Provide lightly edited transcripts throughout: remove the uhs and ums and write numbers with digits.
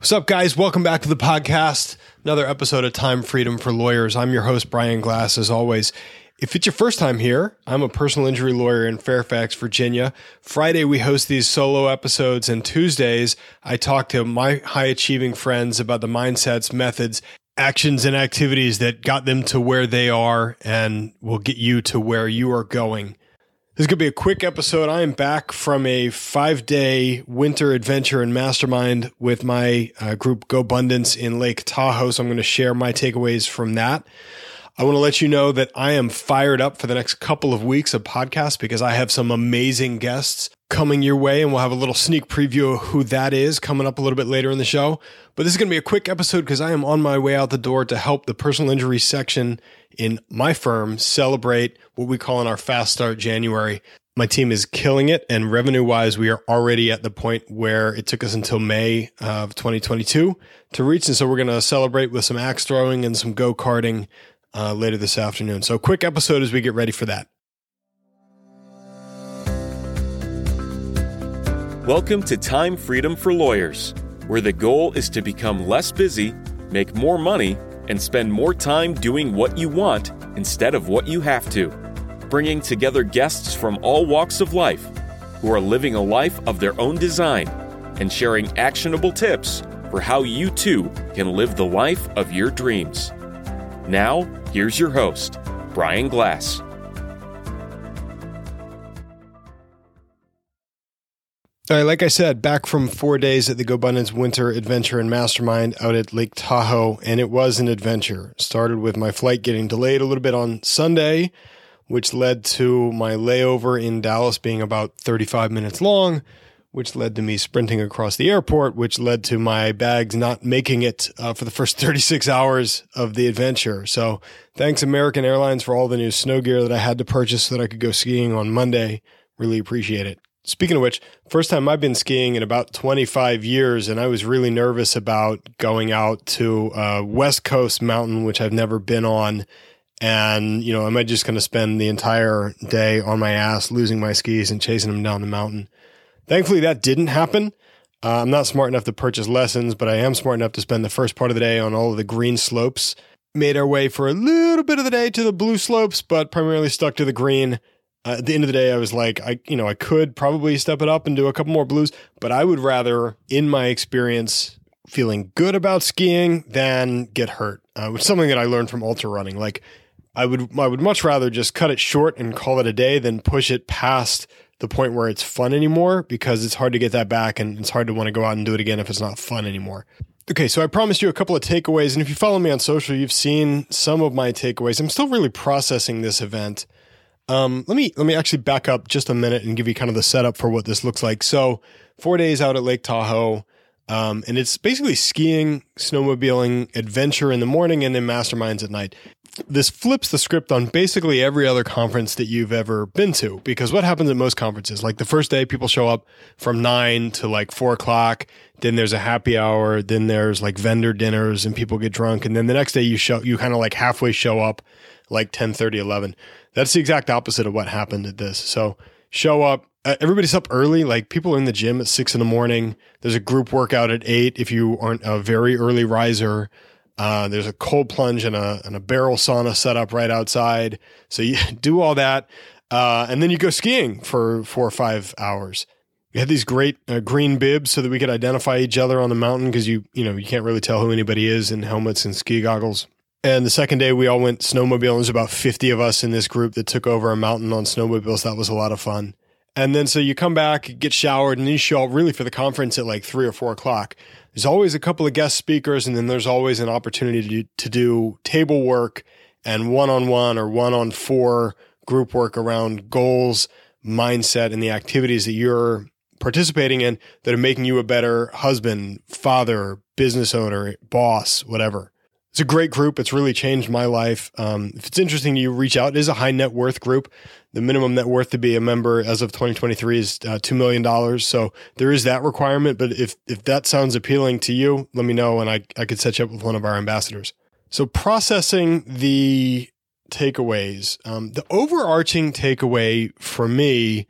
What's up, guys? Welcome back to the podcast. Another episode of Time Freedom for Lawyers. I'm your host, Brian Glass, as always. If it's your first time here, I'm a personal injury lawyer in Fairfax, Virginia. Friday, we host these solo episodes, and Tuesdays, I talk to my high-achieving friends about the mindsets, methods, actions, and activities that got them to where they are and will get you to where you are going. This is going to be a quick episode. I am back from a 5-day winter adventure and mastermind with my group GoBundance in Lake Tahoe. So I'm going to share my takeaways from that. I want to let you know that I am fired up for the next couple of weeks of podcasts because I have some amazing guests coming your way, and we'll have a little sneak preview of who that is coming up a little bit later in the show. But this is going to be a quick episode because I am on my way out the door to help the personal injury section in my firm celebrate what we call in our Fast Start January. My team is killing it, and revenue-wise, we are already at the point where it took us until May of 2022 to reach, and so we're going to celebrate with some axe throwing and some go-karting later this afternoon. So quick episode as we get ready for that. Welcome to Time Freedom for Lawyers, where the goal is to become less busy, make more money, and spend more time doing what you want instead of what you have to. Bringing together guests from all walks of life who are living a life of their own design and sharing actionable tips for how you too can live the life of your dreams. Now, here's your host, Brian Glass. All right, like I said, back from 4 days at the GoBundance Winter Adventure and Mastermind out at Lake Tahoe, and it was an adventure. Started with my flight getting delayed a little bit on Sunday, which led to my layover in Dallas being about 35 minutes long, which led to me sprinting across the airport, which led to my bags not making it for the first 36 hours of the adventure. So thanks American Airlines for all the new snow gear that I had to purchase so that I could go skiing on Monday. Really appreciate it. Speaking of which, first time I've been skiing in about 25 years, and I was really nervous about going out to a West Coast mountain, which I've never been on. And, am I just going to spend the entire day on my ass losing my skis and chasing them down the mountain? Thankfully, that didn't happen. I'm not smart enough to purchase lessons, but I am smart enough to spend the first part of the day on all of the green slopes. Made our way for a little bit of the day to the blue slopes, but primarily stuck to the green. At the end of the day, I was like, I could probably step it up and do a couple more blues, but I would rather, in my experience, feeling good about skiing than get hurt, which is something that I learned from ultra running. Like, I would much rather just cut it short and call it a day than push it past the point where it's fun anymore, because it's hard to get that back and it's hard to want to go out and do it again if it's not fun anymore. Okay, so I promised you a couple of takeaways, and if you follow me on social, you've seen some of my takeaways. I'm still really processing this event. Let me actually back up just a minute and give you kind of the setup for what this looks like. So 4 days out at Lake Tahoe, and it's basically skiing, snowmobiling, adventure in the morning, and then masterminds at night. This flips the script on basically every other conference that you've ever been to, because what happens at most conferences, like the first day people show up from 9 to like 4 o'clock, then there's a happy hour, then there's like vendor dinners and people get drunk. And then the next day you kind of like halfway show up like 10:30, 11. That's the exact opposite of what happened at this. So show up, everybody's up early. Like people are in the gym at 6 a.m. There's a group workout at 8. If you aren't a very early riser, there's a cold plunge and a barrel sauna set up right outside. So you do all that. And then you go skiing for 4 or 5 hours. We had these great green bibs so that we could identify each other on the mountain, because you can't really tell who anybody is in helmets and ski goggles. And the second day we all went snowmobiling. There's about 50 of us in this group that took over a mountain on snowmobiles. That was a lot of fun. And then so you come back, get showered, and then you show up really for the conference at like 3 or 4 o'clock. There's always a couple of guest speakers, and then there's always an opportunity to do table work and one-on-one or one-on-4 group work around goals, mindset, and the activities that you're participating in that are making you a better husband, father, business owner, boss, whatever. It's a great group. It's really changed my life. If it's interesting to you, reach out. It is a high net worth group. The minimum net worth to be a member as of 2023 is $2 million. So there is that requirement. But if that sounds appealing to you, let me know, and I could set you up with one of our ambassadors. So processing the takeaways. The overarching takeaway for me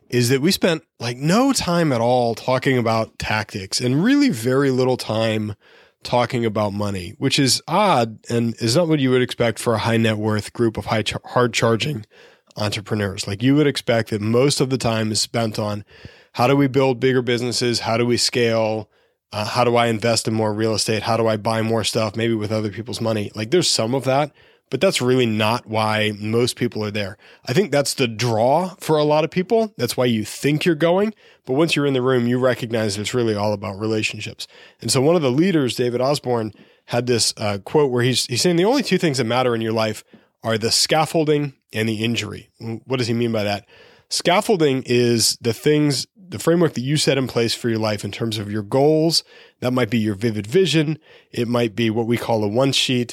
is that we spent like no time at all talking about tactics and really very little time talking about money, which is odd and is not what you would expect for a high net worth group of hard charging entrepreneurs. Like you would expect that most of the time is spent on how do we build bigger businesses? How do we scale? How do I invest in more real estate? How do I buy more stuff, maybe with other people's money? Like there's some of that, but that's really not why most people are there. I think that's the draw for a lot of people. That's why you think you're going. But once you're in the room, you recognize that it's really all about relationships. And so one of the leaders, David Osborne, had this quote where he's saying the only two things that matter in your life are the scaffolding and the injury. What does he mean by that? Scaffolding is the framework that you set in place for your life in terms of your goals. That might be your vivid vision. It might be what we call a one sheet.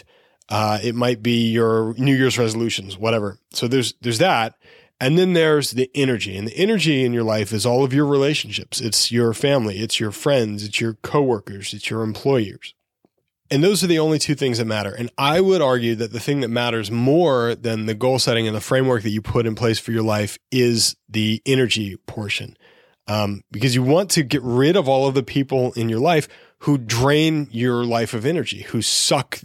It might be your New Year's resolutions, whatever. So there's that. And then there's the energy. And the energy in your life is all of your relationships. It's your family. It's your friends. It's your coworkers. It's your employers. And those are the only two things that matter. And I would argue that the thing that matters more than the goal setting and the framework that you put in place for your life is the energy portion. Because you want to get rid of all of the people in your life who drain your life of energy, who suck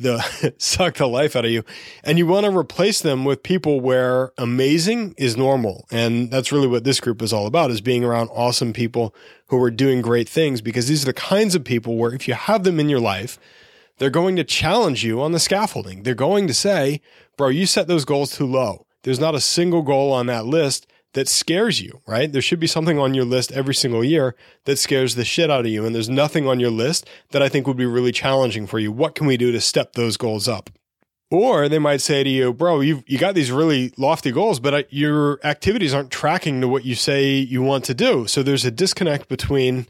the life out of you. And you want to replace them with people where amazing is normal. And that's really what this group is all about, is being around awesome people who are doing great things, because these are the kinds of people where if you have them in your life, they're going to challenge you on the scaffolding. They're going to say, bro, you set those goals too low. There's not a single goal on that list that scares you, right? There should be something on your list every single year that scares the shit out of you. And there's nothing on your list that I think would be really challenging for you. What can we do to step those goals up? Or they might say to you, bro, you got these really lofty goals, but your activities aren't tracking to what you say you want to do. So there's a disconnect between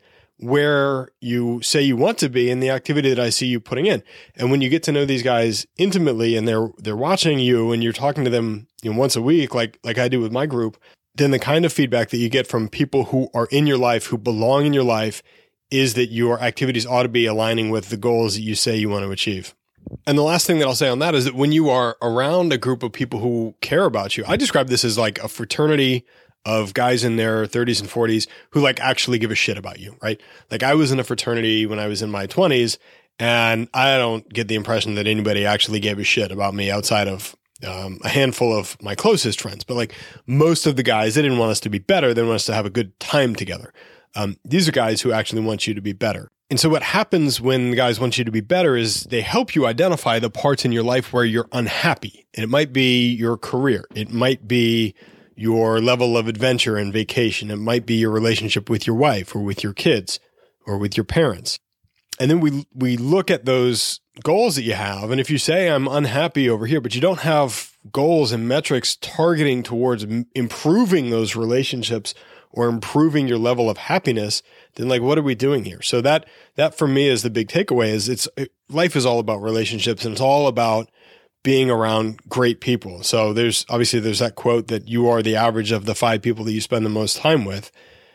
where you say you want to be and the activity that I see you putting in. And when you get to know these guys intimately and they're watching you and you're talking to them, once a week, like I do with my group, then the kind of feedback that you get from people who are in your life, who belong in your life, is that your activities ought to be aligning with the goals that you say you want to achieve. And the last thing that I'll say on that is that when you are around a group of people who care about you, I describe this as like a fraternity of guys in their 30s and 40s who like actually give a shit about you, right? Like I was in a fraternity when I was in my 20s, and I don't get the impression that anybody actually gave a shit about me outside of a handful of my closest friends. But like most of the guys, they didn't want us to be better. They want us to have a good time together. These are guys who actually want you to be better. And so what happens when the guys want you to be better is they help you identify the parts in your life where you're unhappy. And it might be your career. It might be your level of adventure and vacation. It might be your relationship with your wife or with your kids or with your parents. And then we look at those goals that you have. And if you say, I'm unhappy over here, but you don't have goals and metrics targeting towards improving those relationships or improving your level of happiness, then like, what are we doing here? So that for me is the big takeaway is life is all about relationships, and it's all about being around great people. So there's that quote that you are the average of the 5 people that you spend the most time with.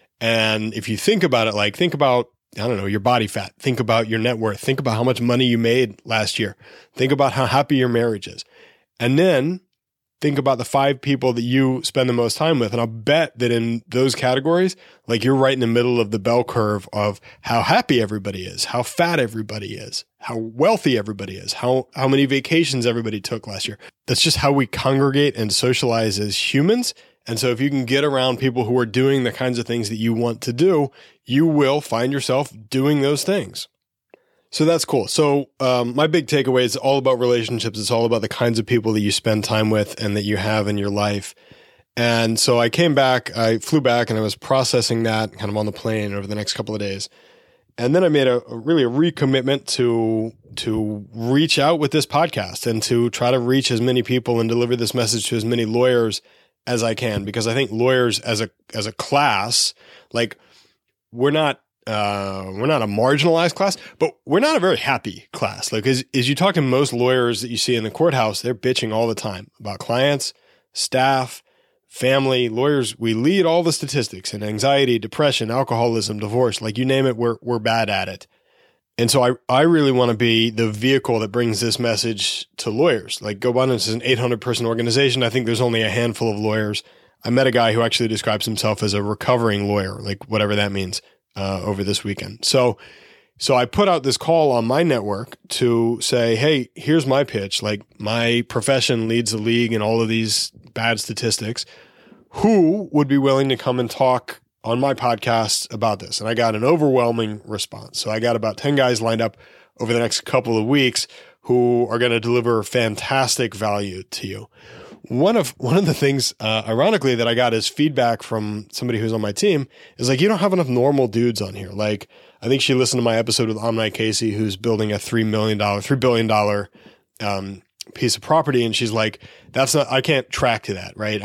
And if you think about it, think about, I don't know, your body fat. Think about your net worth. Think about how much money you made last year. Think about how happy your marriage is. And then think about the 5 people that you spend the most time with. And I'll bet that in those categories, like you're right in the middle of the bell curve of how happy everybody is, how fat everybody is, how wealthy everybody is, how many vacations everybody took last year. That's just how we congregate and socialize as humans. And so if you can get around people who are doing the kinds of things that you want to do, you will find yourself doing those things. So that's cool. So my big takeaway is all about relationships. It's all about the kinds of people that you spend time with and that you have in your life. And so I flew back and I was processing that kind of on the plane over the next couple of days. And then I made a recommitment to reach out with this podcast and to try to reach as many people and deliver this message to as many lawyers as I can, because I think lawyers as a class, like we're not a marginalized class, but we're not a very happy class. Like as you talk to most lawyers that you see in the courthouse, they're bitching all the time about clients, staff, family. Lawyers, we lead all the statistics in anxiety, depression, alcoholism, divorce, like you name it, we're bad at it. And so I really want to be the vehicle that brings this message to lawyers. Like GoBundance is an 800-person organization. I think there's only a handful of lawyers I met a guy who actually describes himself as a recovering lawyer, like whatever that means, over this weekend. So I put out this call on my network to say, hey, here's my pitch. Like, my profession leads the league in all of these bad statistics. Who would be willing to come and talk on my podcast about this? And I got an overwhelming response. So I got about 10 guys lined up over the next couple of weeks who are going to deliver fantastic value to you. One of the things, ironically, that I got as feedback from somebody who's on my team is like, you don't have enough normal dudes on here. Like, I think she listened to my episode with Omni Casey, who's building a $3 billion piece of property. And she's like, I can't track to that, right?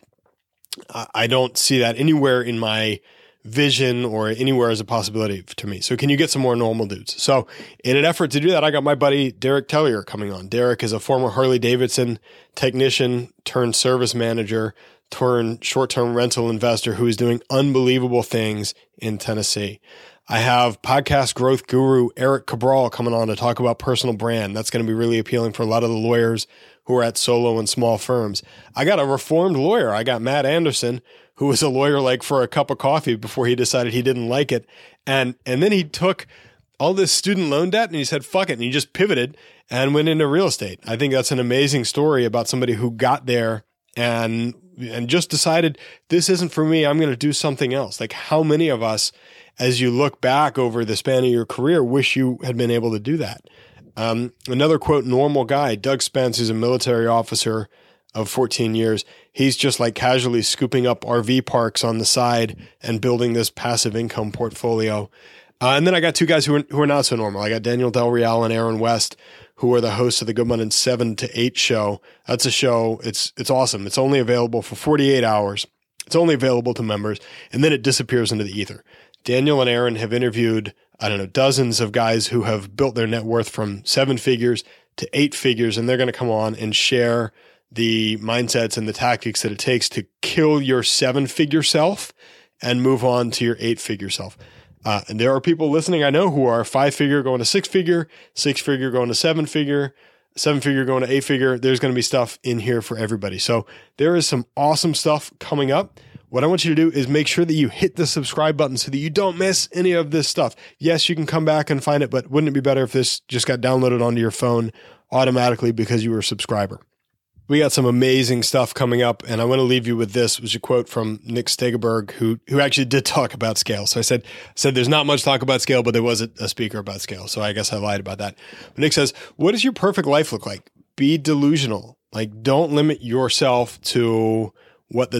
I don't see that anywhere in my vision or anywhere as a possibility to me. So can you get some more normal dudes? So in an effort to do that, I got my buddy Derek Tellier coming on. Derek is a former Harley-Davidson technician turned service manager turned short-term rental investor who is doing unbelievable things in Tennessee. I have podcast growth guru Eric Cabral coming on to talk about personal brand. That's going to be really appealing for a lot of the lawyers who are at solo and small firms. I got a reformed lawyer. I got Matt Anderson, who was a lawyer like for a cup of coffee before he decided he didn't like it. And then he took all this student loan debt and he said, fuck it. And he just pivoted and went into real estate. I think that's an amazing story about somebody who got there and just decided, this isn't for me. I'm going to do something else. Like, how many of us, as you look back over the span of your career, wish you had been able to do that? Another quote, normal guy, Doug Spence, who's a military officer of 14 years. He's just like casually scooping up RV parks on the side and building this passive income portfolio. And then I got two guys who are not so normal. I got Daniel Del Real and Aaron West, who are the hosts of the Good Monday 7 to 8 show. That's a show. It's awesome. It's only available for 48 hours. It's only available to members, and then it disappears into the ether. Daniel and Aaron have interviewed, dozens of guys who have built their net worth from 7 figures to 8 figures, and they're going to come on and share the mindsets and the tactics that it takes to kill your 7-figure self and move on to your 8-figure self. And there are people listening I know who are 5-figure going to 6-figure, 6-figure going to 7-figure, 7-figure going to 8-figure. There's going to be stuff in here for everybody. So there is some awesome stuff coming up. What I want you to do is make sure that you hit the subscribe button so that you don't miss any of this stuff. Yes, you can come back and find it, but wouldn't it be better if this just got downloaded onto your phone automatically because you were a subscriber? We got some amazing stuff coming up, and I want to leave you with this, which is a quote from Nick Stegerberg, who actually did talk about scale. So I said there's not much talk about scale, but there was a speaker about scale. So I guess I lied about that. But Nick says, what does your perfect life look like? Be delusional. Like, don't limit yourself to what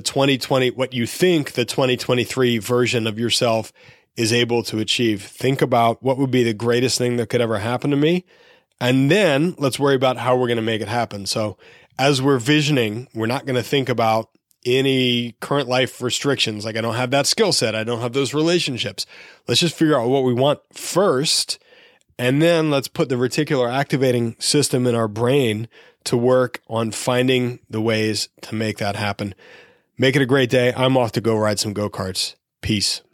you think the 2023 version of yourself is able to achieve. Think about what would be the greatest thing that could ever happen to me. And then let's worry about how we're going to make it happen. So as we're visioning, we're not going to think about any current life restrictions. Like, I don't have that skill set. I don't have those relationships. Let's just figure out what we want first. And then let's put the reticular activating system in our brain to work on finding the ways to make that happen. Make it a great day. I'm off to go ride some go-karts. Peace.